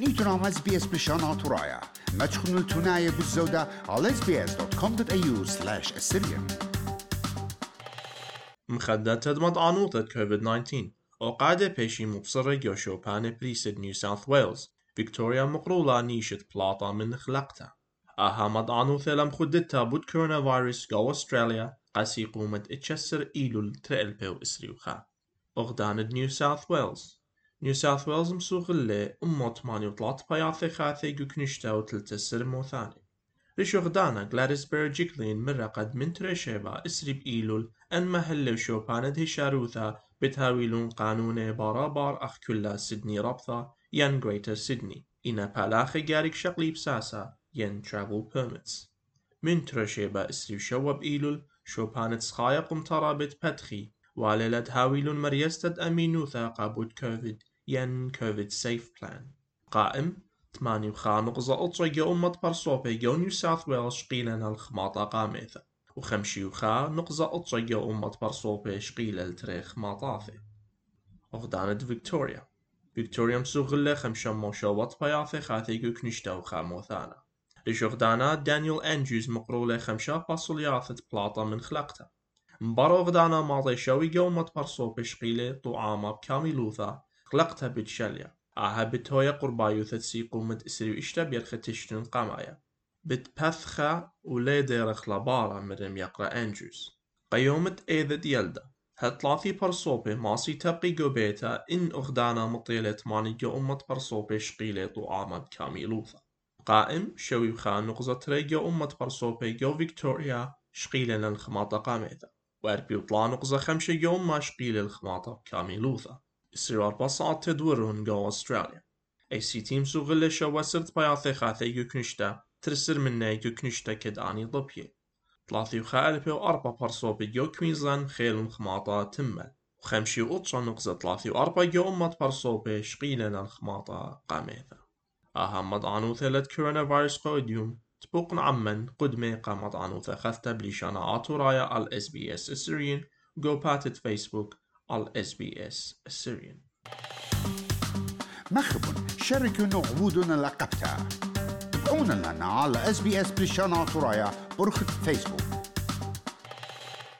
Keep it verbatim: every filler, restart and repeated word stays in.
إيتنا إس بي إس بلشان ترايا ما تشخنوا التناية بالزودة على إس بي إس دوت كوم دوت إيه يو سلاش أسيريان. مخدة تدمت عنوطة كوفيد تسعة عشر وقاعدة بيشي مبصرة جوشو باني بريسد نيو ساوث ويلز فيكتوريا مقرولة نيشت بلاطة من خلقتها أهامد عنوثة لم خدتها بود كورونا فيروس جو أستراليا قاسي قومة اتشسر إيلول ترقلبه وإسريوخا أغداند نيو ساوث ويلز نيو ساوث ويلز مسوغلة أمو ثمانية وثلاثين بياثي خاثي جوكنشتا وتلتسر موثاني ريش أغدانا غلاديس بيرجيكلين مرقد من تريشيبا إسري بإيلول أن مهلو شوباند هشاروثا بتهاويلون قانون بارابار أخ كلا سيدني ربطة ين غريتر سيدني إنا بالاخي جاريك شقلي بساسا ين ترافل بيرميتس من تريشيبا إسري شو بإيلول شوباند سخايق مترابط بتخي واللة هاويلون مريستد أمينوثا قابود كوفيد ين كوفيد سيف بلان قائم ثمانية وخا نقزة أطرة جو أمة برصوبة جو نيو ساوث ويلز شقيلنا الخماطة قاميثة وخمشي وخا نقزة أطرة جو أمة برصوبة شقيل التريخ ماطاثة أغدانت فيكتوريا فيكتوريا مسوغلة خمشة موشوات بياثة خاثي جو كنشتا وخا موثانا ليش أغدانا دانيال أنجوز مقرولة خمشة باصلياثة بلاطة من خلقتها مبارا أغدانا ماضي شوي جو أمة برصوبة شقيلة طعامة بكاملوثا خلقتها بتشليا آها بتهوية قربايو تتسي قومة إسري وإشتا بيرخة تشتن قامايا بتبثخة ولي ديرخ لبارا مرم يقرأ أنجوز قيومة إيذا ديالدا هتلاثي برصوبة ماسي تبقي قوبيتا إن أغدانا مطيلة ماني جو أمة برصوبة شقيلة طعامة بكاملوثا قائم شوي وخان نقزة تري جو أمة برصوبة جو فيكتوريا شقيلة للخماطة قاميثا وأربي وطلع نقزة خمشة جو أمة شقيلة الخماطة بكاملوثا إسرار بصعد تدورون جو أستراليا أي سي تيم سوغلة شو سرت بياثي خاثي جو كنشتا ترسر مني جو كنشتا كد آني ضبيه ثلاثي وخالبه وأربع برصوبة جو كوينزلاند خيل مخماطة تمل وخمشي وأطشا نقزة ثلاثي وأربع جو أمة برصوبة شقيلنا الخماطة قاميثة أهمد عنوثة لد كورونا فيروس قوديوم تبقن عمن قدمي قامت عنوثة خثة بليشانا آتورايا على إس بي إس السوريين جو باتت فيسبوك على إس بي إس السوريين مخبون شاركوا نعبودنا لقبتها تابعونا لنا على إس بي إس بلشان آتورايا برخة فيسبوك.